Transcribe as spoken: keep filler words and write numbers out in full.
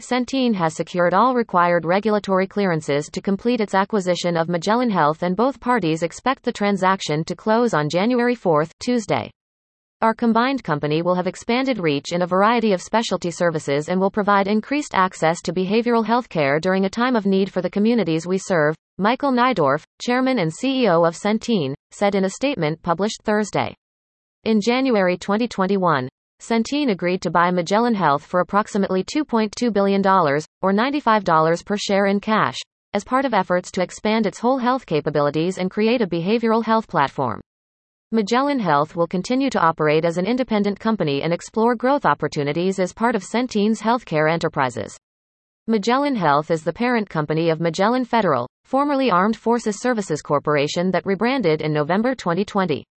Centene has secured all required regulatory clearances to complete its acquisition of Magellan Health, and both parties expect the transaction to close on January fourth, Tuesday. Our combined company will have expanded reach in a variety of specialty services and will provide increased access to behavioral health care during a time of need for the communities we serve, Michael Neidorff, chairman and C E O of Centene, said in a statement published Thursday. In January twenty twenty-one, Centene agreed to buy Magellan Health for approximately two point two billion dollars, or ninety-five dollars per share in cash, as part of efforts to expand its whole health capabilities and create a behavioral health platform. Magellan Health will continue to operate as an independent company and explore growth opportunities as part of Centene's healthcare enterprises. Magellan Health is the parent company of Magellan Federal, formerly Armed Forces Services Corporation, that rebranded in November twenty twenty.